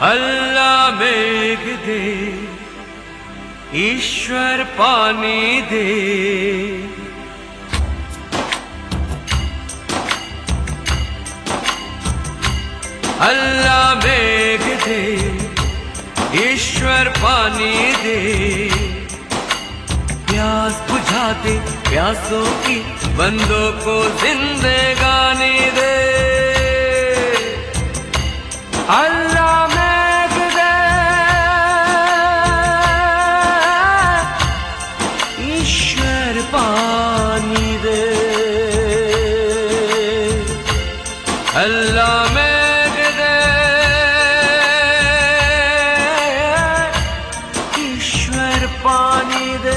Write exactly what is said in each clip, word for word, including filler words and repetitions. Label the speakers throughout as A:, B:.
A: अल्लाह मेघ दे, ईश्वर पानी दे। अल्लाह मेघ दे, ईश्वर पानी दे। प्यास बुझा दे प्यासों की, बंदों को जिंदगानी दे। अल्लाह मेघ दे, ईश्वर पानी दे। अल्लाह मेघ दे, ईश्वर पानी दे।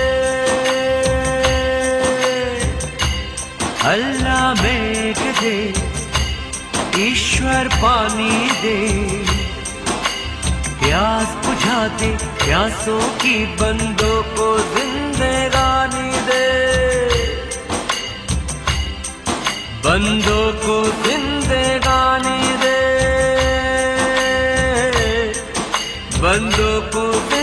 A: अल्लाह मेघ दे, ईश्वर पानी दे। प्यास बुझा दे प्यासों की, बंदों को जिंदगानी दे। बंदों को जिंदगानी दे। बंदों को